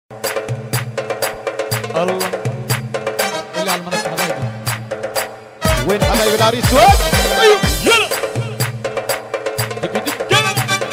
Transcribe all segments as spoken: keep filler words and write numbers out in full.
الله اللي على المنصة حبايبي. وين حبايبي العريس؟ وين؟ ايوه يلا دق دق يلا.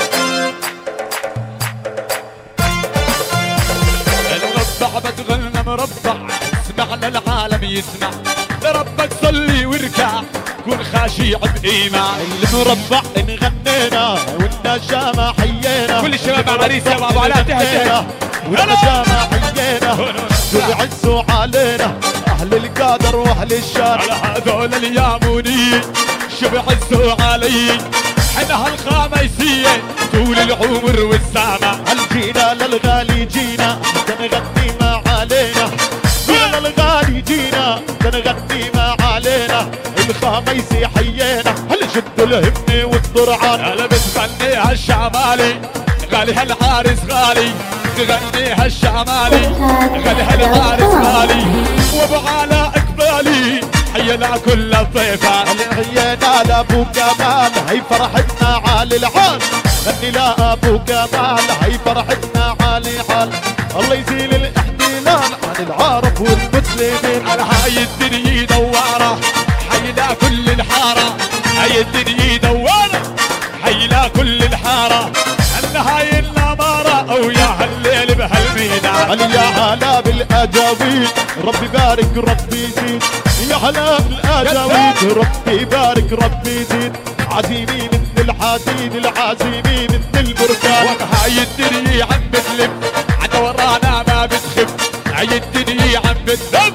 المربع بتغنى مربع، اسمعنا العالم يسمع، لربك صلي واركع، كن خاشع بإيمان. المربع انغنينا والنجامة حيينا، كل الشباب عريس يا بابا على تحت والنجامة حيينا، كل عزوا علينا أهل القادر وأهل الشارع. على هذول اليامونيين شو بعزوا علي، حنا هالخاميسية طول العمر والسامة. هل جينا للغالي جينا تنغني ما علينا، جينا للغالي جينا تنغني ما علينا. الخاميسي حيينا هل جد الهمة والضرعان. هلا بتغني هالشمالي غالي هالعارس غالي، تغني هالشمالي غالي هالعارس غالي. وابو علاء اقبالي حينا كل الضيفان. حيينا لابو كمال هي فرحتنا عالي العال، غني لابو كمال هي فرحتنا عالي حال. الله يزيل الاحتلال عن العرب والمسلمين. على هاي الدنيا دوارة حينا كل الحارة، هاي الدنيا دوارة حينا كل الحارة. ان هاي الامارة او يا هالليل بهالميدان. علي يا هلا بالاجاويد ربي بارك ربي يزيد، يا هلا بالاجاويد ربي بارك ربي يزيد. عزيمين من الحديد العازمين من البركان. وهاي الدنيا عم بتلف عدورانا ما بتخف، هاي الدنيا عم بتلف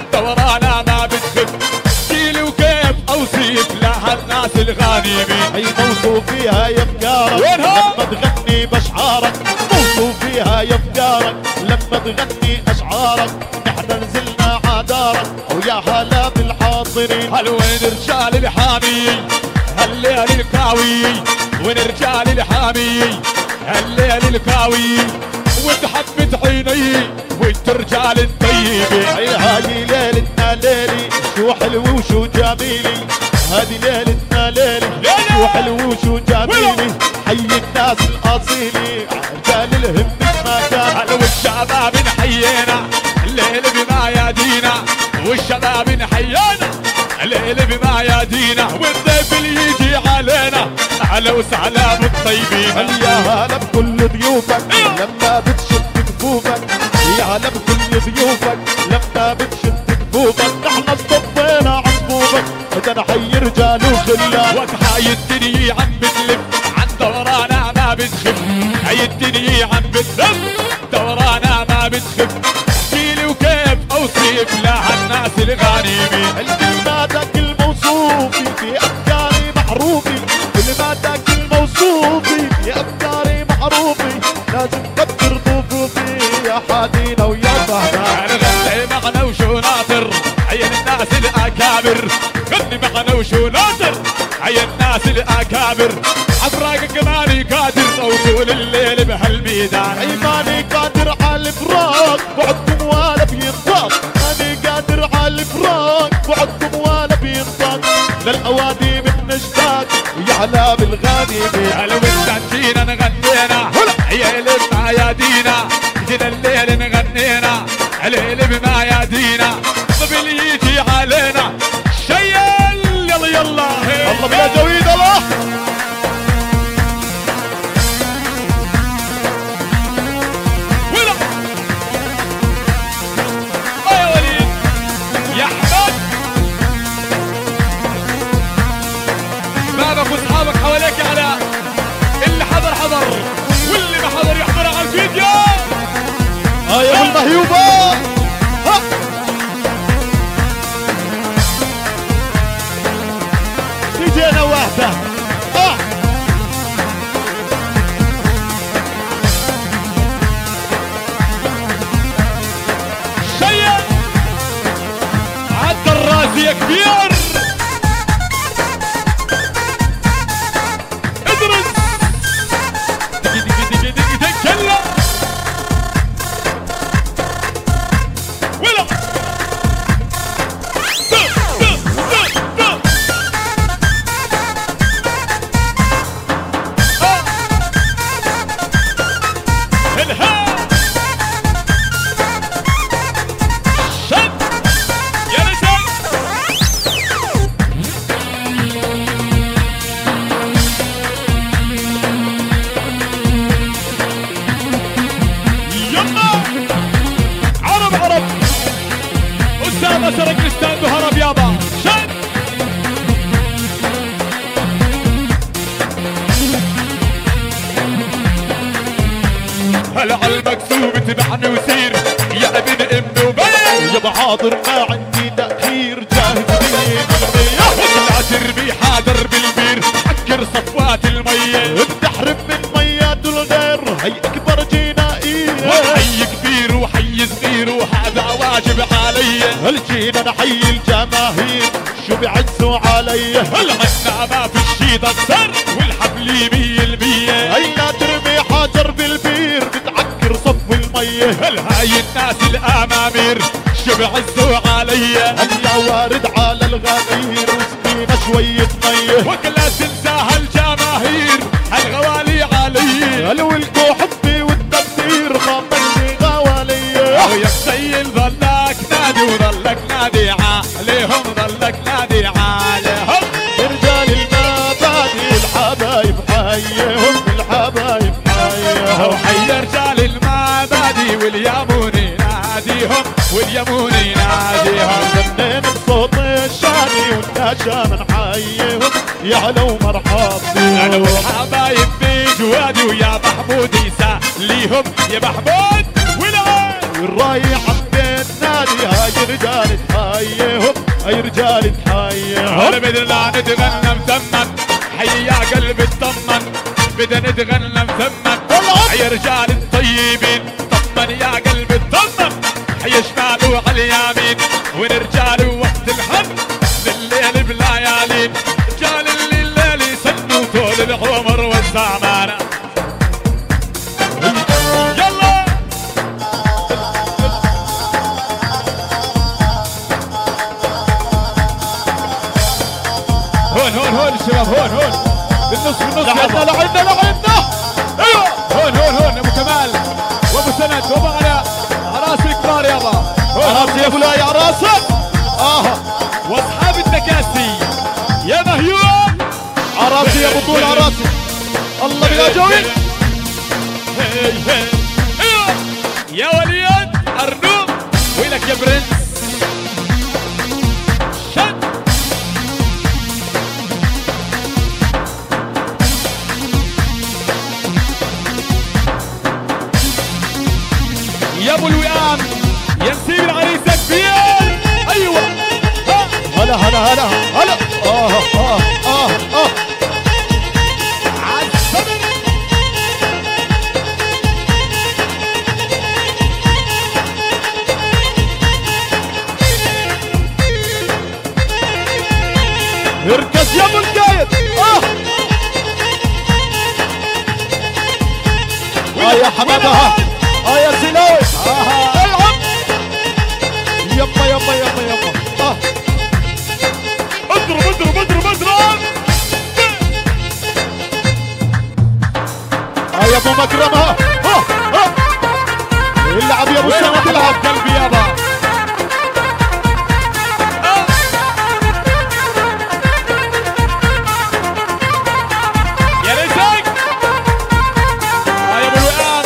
دورانا ما بتخف. كيل وكيف اوصيف لهالناس الغانمين. هي موصوف فيها يا افكارك لما تغني باشعارك، موصوف فيها يا افكارك لما تغني اشعارك. نحن نزلنا عدارك ويا هلا بالحاضرين. هل وين رجال الحامي هالليل الكاوي، وين رجال الحامي هالليل الكاوي. وانت حبة عيني وانت رجال الطيبين. هي هاي ليلتنا ليلي شو حلو وشو جميلي، هذه ليلتنا ليلي شو حلو وشو جميلي. حي الناس الاصيلي رجال الهم ما كان. هلا والشباب نحيينا الليل بما يدينا، والشباب نحيينا الليل بما يدينا. والضيف اللي يجي علينا اهلا وسهلا بالطيبين. هل يا هلا بكل ضيوفك لما بتشد كفوفك، يا هلا بكل ضيوفك لما بتشد كفوفك. نحن اصطفينا عصفوفك تنحيي رجال وخلان. وهاي الدنيا عم بتلف عن دورانا ما بتخف، هاي الدنيا عم بتلف دورانا ما بتخف. احكيلي وكيف اوصيف لهالناس الغانمين. كلماتك الموصوفي في افكاري معروفي، كلماتك الموصوفي في افكاري معروفي. لازم تقدر ضفوفي يا حادينا ويا فهمان. غني معنا وشو ناطر عين الناس الاكابر، غني معنا وشو ناطر عين الناس الاكابر. عفراقك ماني قادر طول الليل بهالميدان. اي ماني قادر على الفراق بعدكم ولا بينطاق، ماني قادر على الفراق بعدكم ولا بينطاق. للاوادي بنشتاق يا هلا بالغانمين. هلا والسكينة نغنينا عيال بميادينا، جينا الليل نغنينا الليل بميادينا. قبل يجي علينا شيل يلا يلا الله بلا جويد الله. ولا آه يا وليد يا احمد، بابك واصحابك حواليك يا علاء. اللي حضر حضر واللي ما حضر يحضر على الفيديو. اه يا ابو المهيوبه ها. جينا واحده اه شيء عدى الراس يا كبير. ادرس دقي دقي دقي دقي دقي يلا ولا يابا سرق الاستاند وهرب يابا شد. هلا على المكسوب تبعني وسير يا ابن ام وبين. يابا حاضر ما عندي تأخير جاهز مية بالمية. العسر بيحاضر بالبير عكر صفوات المية. بتحرم من ميات الغير هي اكبر جنائية. وحي كبير وحي صغير وهذا واجب علي. الجينا نحيي الجماهير شو بيعزوا علي. العنا ما في الشي تصر والحفلي مية المية. هيا ترمي حجر بالبير بتعكر صف المية. هاي الناس الامامير شو بيعزوا علي. هيا وارد على الغدير وسقينا شوية مية. وكلا تنساها الجماهير هالغوالي علي. هلو الكو حبي والتبدير خامني غوالية. يا سيل ظلك نادي وظلك نادي عليهم ظلك نادي عليهم. رجال المبادئ الحبايب حيهم الحبايب حيهم. وحي رجال المبادئ واليموني ناديهم واليموني ناديهم. غنينا بصوت الشادي والنشا منحيهم يا هلا ومرحب انا بيهم. والحبايب بجوادي ويا محمود يسليهم يا محمود والعين. والرايح عبيت نادي هاي رجال تحيهم هاي رجال تحيهم. هلا بدنا نتغنى مثمن حي يا قلبي اطمن. بدنا نتغنى مثمن حي رجال الطيبين طمن يا قلبي اطمن. حي شمال وعلى اليمين ونرجال وقت الحن بالليل بليالين. رجال اللي الليل يسنوا طول العمر والزمان. يلا هون هون هون الشباب هون هون بالنص بالنص. لعنا لعنا لعنا. ايوه هون هون هون ابو كمال وابو سند وابو على راس الكبار يابا. راسي يا ابو لا يا راسك. اه واصحاب التكاسي يا مهيوب عراسي يا بطول عراسي. الله بلا جوي. هي هي ايوه يا وليد ارنوب ويلك يا برنس. شد يا ابو الوئام يا نسيب العريسه كبير. ايوه ها. هلا هلا هلا هلا. اه اه اه اه. عالصدر. اركز يا ابو القايد. اه اه يا حماده. ها اه يا سلاوي. اه العب. يما يما يما يما. اه اضرب اضرب اضرب اضرب. اه يا ابو مكرم. ها ها ها. العب يا ابو وين سند العب. قلبي يابا. آه. يا ريتك آه يا ابو الوئام.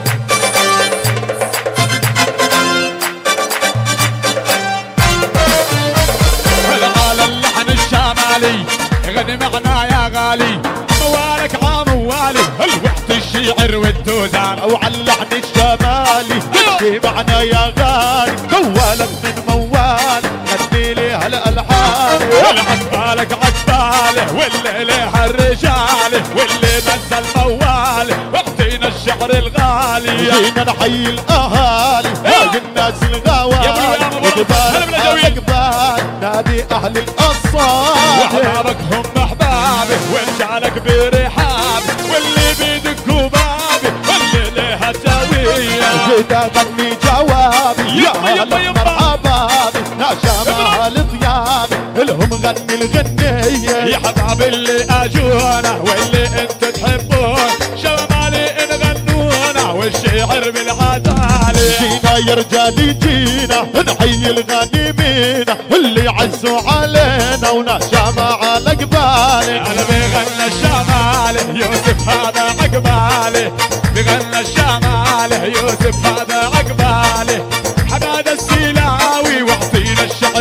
هلا على اللحن الشمالي غني معنا يا غالي. موالك عموالي الوقت الشعر والدوزان. او على اللحن الشمالي تمشي معنا يا غالي. موالك من موال غني لي هالالحان. عقبالك عقباله واللي لها الرجال واللي نزل مواله واعطينا الشعر الغالي. جينا نحيي الاهالي هاي الناس الغوالي. يا ابو الوئام ابو رمضان هلا بالجويل. نادي اهل القصائد. واحبابك هم احبابي ورجالك برحاب واللي بيدقوا بابي واللي لها جويه. جيت اغني جوابي يا يما يما هلا يما. مرحبا بي. ناشا مع الضيابي الهم غني الغنية. يا حباب اللي اجونا واللي انت تحبون شمالي نغنونا والشعر بالعدالة. جينا يا رجالي جينا نحيي الغانمين اللي عزوا علينا وناشا مع القبالي. انا بغنى الشمال يوسف هذا عقبالي. بغنى الشمال يوسف هذا عقبالي. حماد السلاوي واعطينا الشعر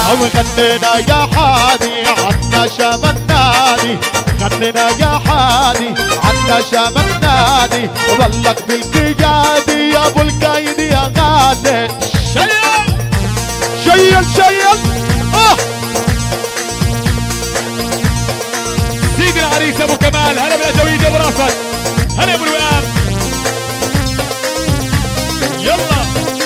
وغنينا يا حادي عنا شمناني، غنينا يا حادي عنا شمناني، ظلك بالقيادي يا ابو القايد يا غالي. شيل شيل شيل اه سيدي العريس ابو كمال. هلا بالازويد ابو رافت، هلا ابو الوئام. يلا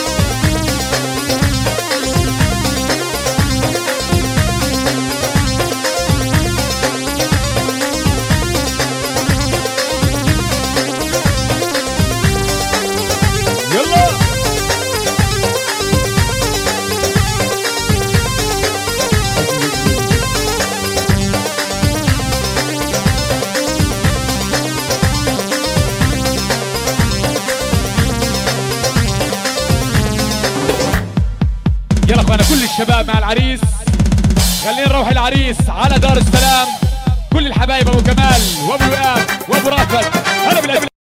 يلا يلا اخوانا كل الشباب مع العريس. خلينا نروح العريس على دار السلام. كل الحبايب ابو كمال وابو وئام وابو رافت. هلا بالأهل.